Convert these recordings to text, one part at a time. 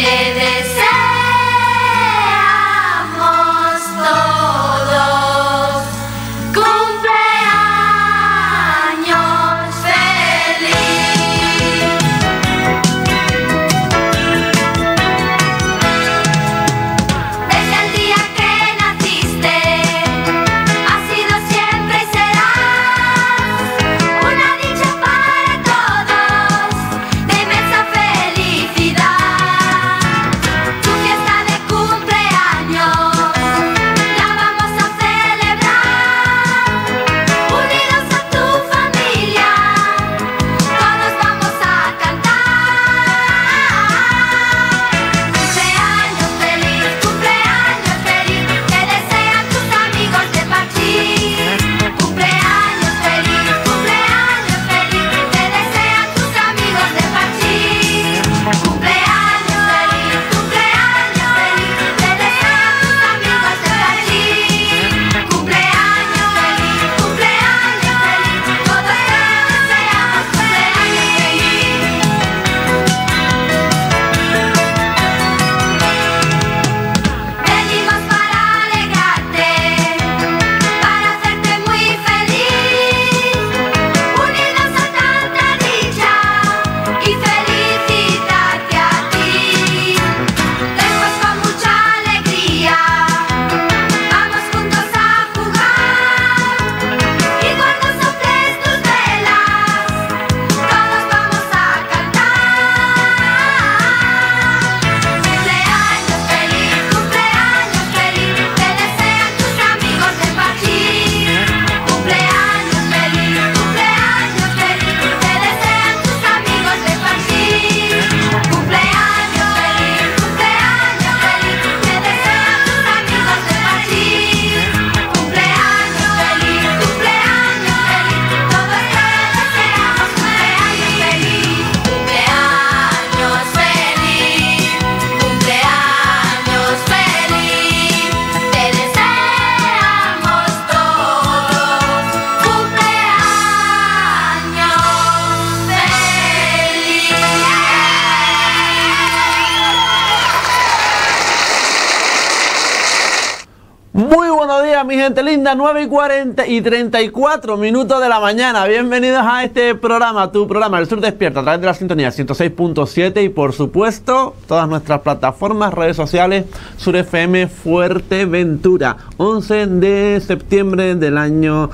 Mi gente linda, 9:40 y 34 minutos de la mañana. Bienvenidos a este programa, tu programa, El Sur Despierta, a través de la sintonía 106.7 y por supuesto todas nuestras plataformas, redes sociales, Sur FM Fuerteventura. 11 de septiembre del año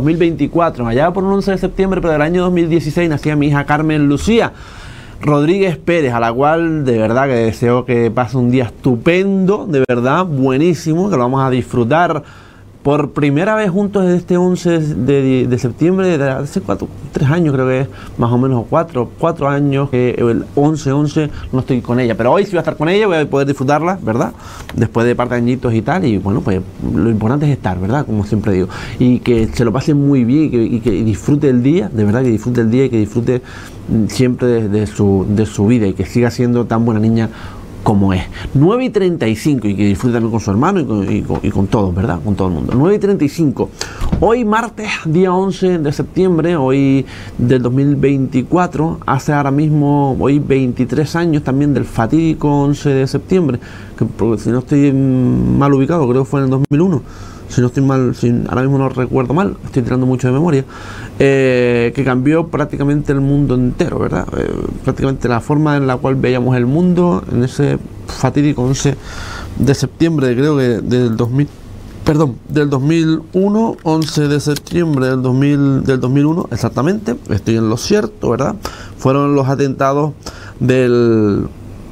2024, allá por un 11 de septiembre, pero del año 2016 nacía mi hija Carmen Lucía Rodríguez Pérez, a la cual de verdad que deseo que pase un día estupendo, de verdad, buenísimo, que lo vamos a disfrutar por primera vez juntos desde este 11 de septiembre, de hace 3 años creo que es, más o menos, 4 años, que el 11 no estoy con ella, pero hoy sí voy a estar con ella, voy a poder disfrutarla, ¿verdad? Después de par de añitos y tal, y bueno, pues lo importante es estar, ¿verdad? Como siempre digo, y que se lo pase muy bien y que disfrute el día, de verdad que disfrute el día y que disfrute siempre de su vida y que siga siendo tan buena niña como es. 9:35 y que disfrute también con su hermano y con todos, ¿verdad? Con todo el mundo. 9:35. Hoy martes, día 11 de septiembre, hoy del 2024, hace ahora mismo, hoy 23 años también del fatídico 11 de septiembre, que si no estoy mal ubicado, creo que fue en el 2001. Si no estoy mal, ahora mismo no recuerdo mal, estoy tirando mucho de memoria, que cambió prácticamente el mundo entero, ¿verdad? Prácticamente la forma en la cual veíamos el mundo en ese fatídico 11 de septiembre, creo que del 2001, 11 de septiembre del 2001, exactamente, estoy en lo cierto, ¿verdad? Fueron los atentados del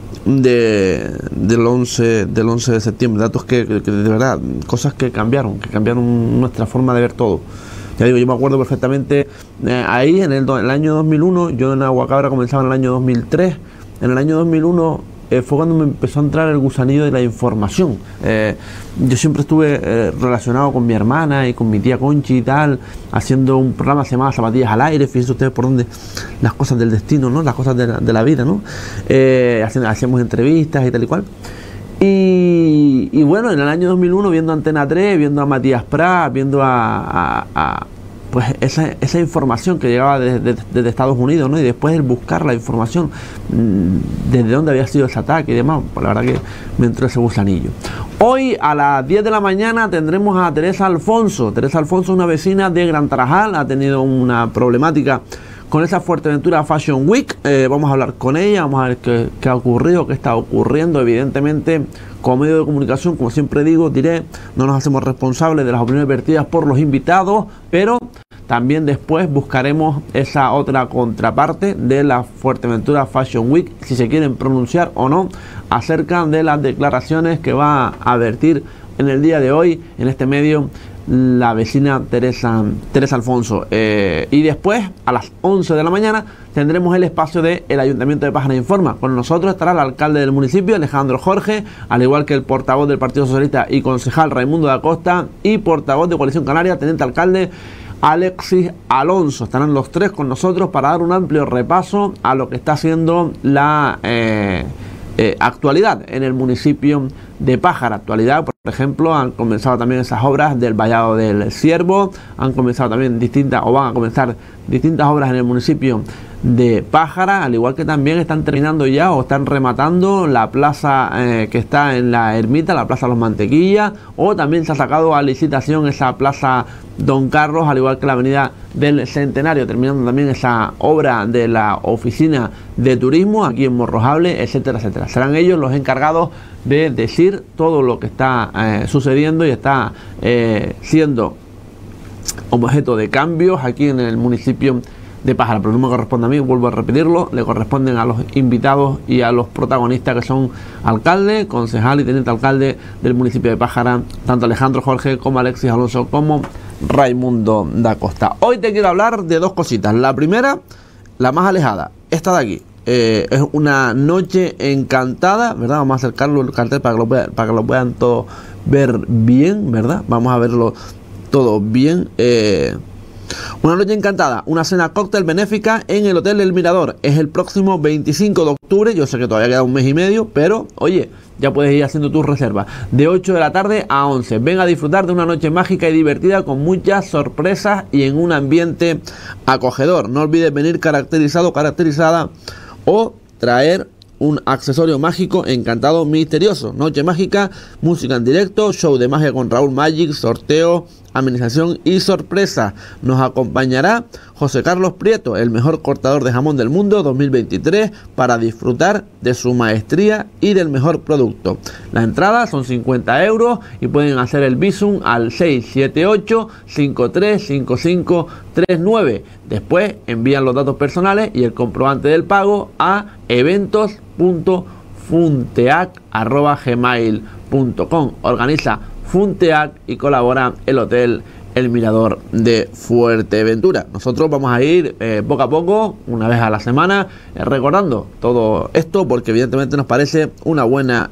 11 de septiembre, datos que de verdad, cosas que cambiaron nuestra forma de ver todo. Ya digo, yo me acuerdo perfectamente, ahí en el año 2001, yo en Aguacabra comenzaba en el año 2003, en el año 2001 fue cuando me empezó a entrar el gusanillo de la información. Yo siempre estuve relacionado con mi hermana y con mi tía Conchi y tal, haciendo un programa que se llamaba Zapatillas al Aire. Fíjense ustedes por dónde las cosas del destino, ¿no? Las cosas de la vida, ¿no? Hacíamos entrevistas y tal y cual. Y bueno, en el año 2001, viendo Antena 3, viendo a Matías Prats, viendo a pues esa información que llegaba desde Estados Unidos, ¿no? Y después el buscar la información desde dónde había sido ese ataque y demás, pues la verdad que me entró ese gusanillo. Hoy a las 10 de la mañana tendremos a Teresa Alfonso. Teresa Alfonso, una vecina de Gran Tarajal, ha tenido una problemática con esa Fuerteventura Fashion Week. Vamos a hablar con ella, vamos a ver qué ha ocurrido, qué está ocurriendo. Evidentemente, como medio de comunicación, como siempre digo, no nos hacemos responsables de las opiniones vertidas por los invitados, pero también después buscaremos esa otra contraparte de la Fuerteventura Fashion Week, si se quieren pronunciar o no, acerca de las declaraciones que va a vertir en el día de hoy en este medio la vecina Teresa Alfonso. Y después, a las 11 de la mañana, tendremos el espacio de el Ayuntamiento de Pájara Informa. Con nosotros estará el alcalde del municipio, Alejandro Jorge, al igual que el portavoz del Partido Socialista y concejal Raimundo da Costa, y portavoz de Coalición Canaria, teniente alcalde Alexis Alonso. Estarán los tres con nosotros para dar un amplio repaso a lo que está haciendo la actualidad en el municipio de Pájara. Actualidad, por ejemplo, han comenzado también esas obras del Vallado del Ciervo, han comenzado también van a comenzar distintas obras en el municipio de Pájara, al igual que también están terminando ya o están rematando la plaza que está en la ermita, la Plaza Los Mantequillas, o también se ha sacado a licitación esa Plaza Don Carlos, al igual que la Avenida del Centenario, terminando también esa obra de la oficina de turismo aquí en Morrojable, etcétera, etcétera. Serán ellos los encargados de decir todo lo que está sucediendo y está siendo objeto de cambios aquí en el municipio de Pájara, pero no me corresponde a mí, vuelvo a repetirlo, le corresponden a los invitados y a los protagonistas, que son alcalde, concejal y teniente alcalde del municipio de Pájara, tanto Alejandro Jorge como Alexis Alonso como Raimundo da Costa. Hoy te quiero hablar de dos cositas. La primera, la más alejada, esta de aquí. Es una noche encantada, ¿verdad? Vamos a acercarlo el cartel para que lo puedan todos ver bien, ¿verdad? Vamos a verlo todo bien. Una noche encantada, una cena cóctel benéfica en el Hotel El Mirador. Es el próximo 25 de octubre, yo sé que todavía queda un mes y medio, pero oye, ya puedes ir haciendo tus reservas. De 8 de la tarde a 11. Ven a disfrutar de una noche mágica y divertida con muchas sorpresas y en un ambiente acogedor. No olvides venir caracterizada o traer un accesorio mágico encantado misterioso. Noche mágica, música en directo, show de magia con Raúl Magic, sorteo, amenización y sorpresa. Nos acompañará José Carlos Prieto, el mejor cortador de jamón del mundo 2023, para disfrutar de su maestría y del mejor producto. La entrada son 50 euros y pueden hacer el Bizum al 678-535539. Después envían los datos personales y el comprobante del pago a eventos.funteac@gmail.com. Organiza Funteac y colabora el Hotel El Mirador de Fuerteventura. Nosotros vamos a ir poco a poco, una vez a la semana, recordando todo esto, porque evidentemente nos parece una buena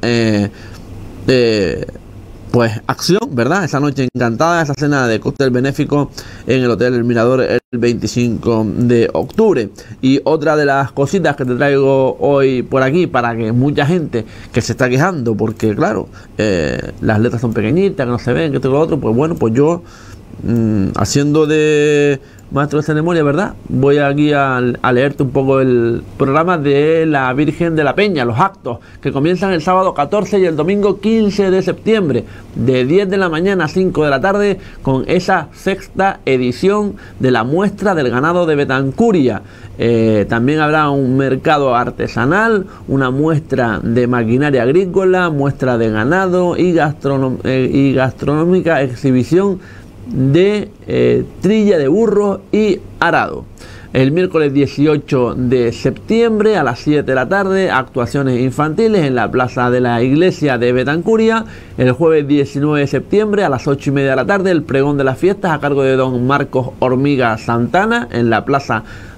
acción, ¿verdad? Esa noche encantada, esa cena de cóctel benéfico en el Hotel El Mirador el 25 de octubre. Y otra de las cositas que te traigo hoy por aquí, para que mucha gente que se está quejando, porque claro, las letras son pequeñitas, que no se ven, que esto y lo otro, pues bueno, pues yo haciendo de maestro de ceremonia, ¿verdad? Voy aquí a leerte un poco el programa de la Virgen de la Peña, los actos que comienzan el sábado 14 y el domingo 15 de septiembre, de 10 de la mañana a 5 de la tarde, con esa sexta edición de la muestra del ganado de Betancuria. También habrá un mercado artesanal, una muestra de maquinaria agrícola, muestra de ganado y gastronómica exhibición de trilla de burro y arado. El miércoles 18 de septiembre a las 7 de la tarde, actuaciones infantiles en la plaza de la iglesia de Betancuria. El jueves 19 de septiembre a las 8 y media de la tarde, el pregón de las fiestas a cargo de don Marcos Hormiga Santana en la plaza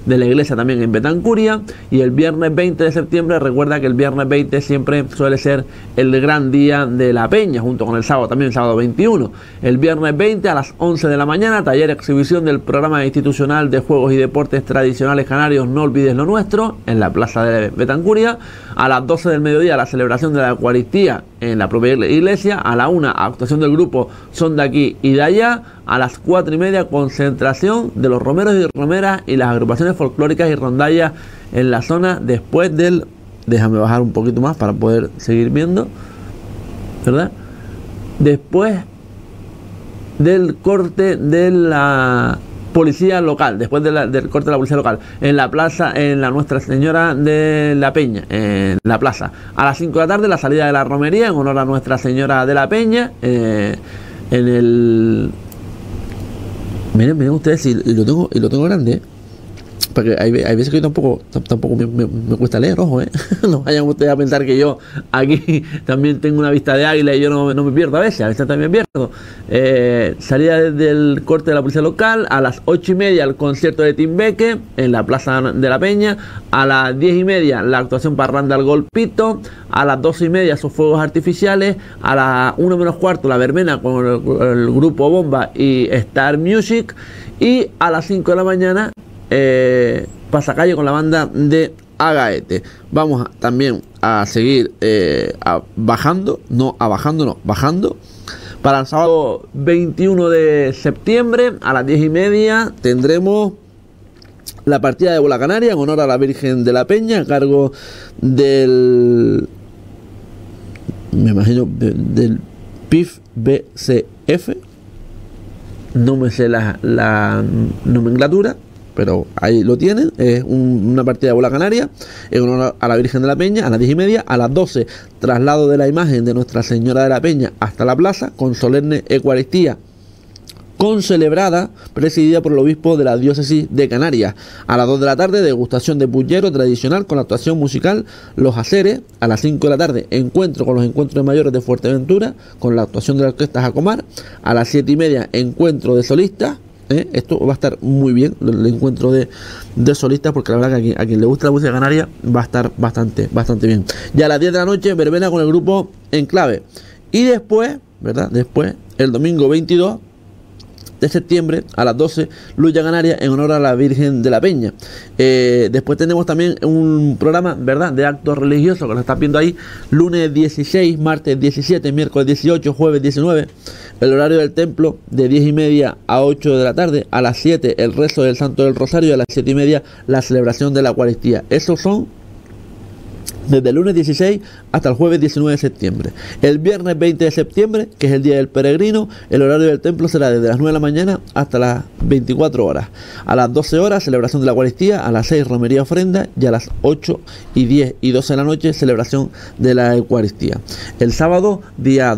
de la iglesia también en Betancuria. Y el viernes 20 de septiembre, recuerda que el viernes 20 siempre suele ser el gran día de la peña, junto con el sábado también, el sábado 21. El viernes 20 a las 11 de la mañana, taller exhibición del programa institucional de juegos y deportes tradicionales canarios No Olvides Lo Nuestro, en la plaza de Betancuria. A las 12 del mediodía, la celebración de la Eucaristía en la propia iglesia. A la 1, actuación del grupo Son de Aquí y de Allá. A las 4:30, concentración de los romeros y romeras y las agrupaciones folclóricas y rondallas en la zona después del... Déjame bajar un poquito más para poder seguir viendo, ¿verdad? Después del corte de la policía local, después del corte de la policía local, en la plaza, en la Nuestra Señora de la Peña, en la plaza. A las 5 de la tarde, la salida de la romería en honor a Nuestra Señora de la Peña, en el... Miren ustedes, y lo tengo grande, porque hay veces que yo tampoco me cuesta leer, ojo, no vayan ustedes a pensar que yo aquí también tengo una vista de águila y yo no me pierdo a veces también me pierdo. Salida del corte de la policía local. A las 8:30 el concierto de Timbeque en la plaza de la Peña. A las 10:30 la actuación parranda al Golpito. A las 12:30 sus fuegos artificiales. A las 1 menos cuarto la verbena con el grupo Bomba y Star Music. Y a las 5 de la mañana pasacalle con la banda de Agaete. Vamos también a seguir bajando. Para el sábado 21 de septiembre a las 10:30 tendremos la partida de Bola Canaria en honor a la Virgen de la Peña, a cargo del, me imagino, del PIF BCF. No me sé la nomenclatura, pero ahí lo tienen. Es una partida de Bola Canaria en honor a la Virgen de la Peña a las 10:30. A las 12, traslado de la imagen de Nuestra Señora de la Peña hasta la plaza con solemne Eucaristía concelebrada, presidida por el obispo de la diócesis de Canarias. A las 2 de la tarde, degustación de pullero tradicional con la actuación musical Los Aceres. A las 5 de la tarde, encuentro con los encuentros mayores de Fuerteventura con la actuación de la orquesta Jacomar. A las 7:30, encuentro de solistas. Esto va a estar muy bien, el encuentro de solistas, porque la verdad que a quien le gusta la música canaria va a estar bastante bien. Ya a las 10 de la noche, verbena con el grupo Enclave. Y después, ¿verdad? Después, el domingo 22 de septiembre a las 12, Lucha Canaria en honor a la Virgen de la Peña. Después tenemos también un programa, ¿verdad?, de actos religiosos que lo estás viendo ahí: lunes 16, martes 17, miércoles 18, jueves 19. El horario del templo de 10:30 a 8 de la tarde. A las 7 el rezo del Santo del Rosario y a las 7:30 la celebración de la Eucaristía. Esos son desde el lunes 16 hasta el jueves 19 de septiembre. El viernes 20 de septiembre, que es el día del peregrino, el horario del templo será desde las 9 de la mañana hasta las 24 horas. A las 12 horas, celebración de la Eucaristía. A las 6, romería ofrenda. Y a las 8 y 10 y 12 de la noche, celebración de la Eucaristía. El sábado, día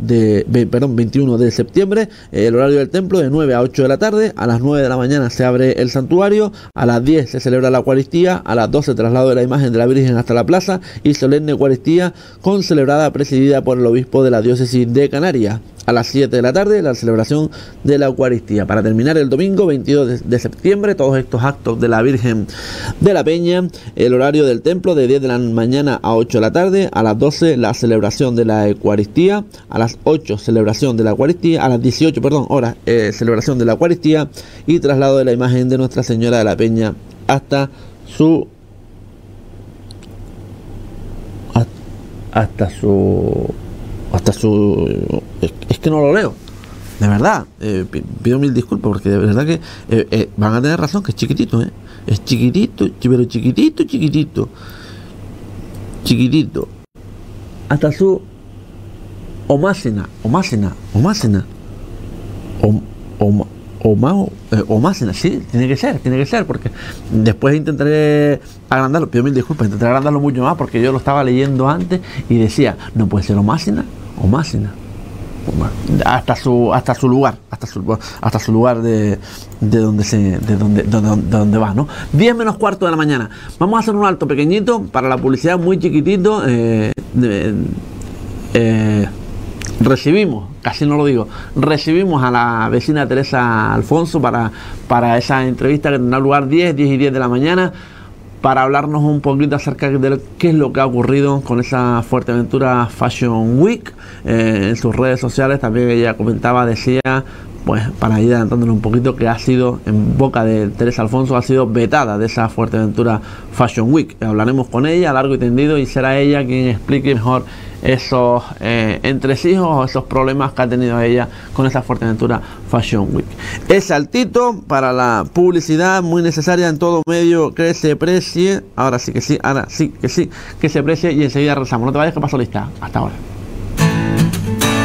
21 de septiembre, el horario del templo de 9 a 8 de la tarde. A las 9 de la mañana se abre el santuario. A las 10 se celebra la Eucaristía. A las 12, traslado de la imagen de la Virgen hasta la plaza y solemne Eucaristía concelebrada, presidida por el obispo de la diócesis de Canarias. A las 7 de la tarde, la celebración de la Eucaristía. Para terminar, el domingo 22 de septiembre, todos estos actos de la Virgen de la Peña. El horario del templo de 10 de la mañana a 8 de la tarde. A las 12, la celebración de la Eucaristía. A las 8, celebración de la Eucaristía. A las 18, horas, celebración de la Eucaristía y traslado de la imagen de Nuestra Señora de la Peña hasta su es que no lo leo, de verdad. Pido mil disculpas, porque de verdad que van a tener razón, que es chiquitito, es chiquitito, pero chiquitito, hasta su Omácena, sí, tiene que ser, porque después intentaré agrandarlo. Pido mil disculpas, intentaré agrandarlo mucho más, porque yo lo estaba leyendo antes y decía, no puede ser Omácena. Hasta su lugar de donde va, ¿no? 10 menos cuarto de la mañana. Vamos a hacer un alto pequeñito para la publicidad, muy chiquitito. recibimos a la vecina Teresa Alfonso para esa entrevista que tendrá lugar 10 y 10 de la mañana, para hablarnos un poquito acerca de qué es lo que ha ocurrido con esa Fuerteventura Fashion Week. En sus redes sociales también ella comentaba, decía, pues para ir adelantándole un poquito, que ha sido, en boca de Teresa Alfonso, ha sido vetada de esa Fuerteventura Fashion Week. Hablaremos con ella largo y tendido y será ella quien explique mejor esos entresijos, esos problemas que ha tenido ella con esa Fuerteventura Fashion Week. Es saltito para la publicidad, muy necesaria en todo medio que se precie. Ahora sí que sí, que se precie, y enseguida regresamos. No te vayas, que paso lista. Hasta ahora.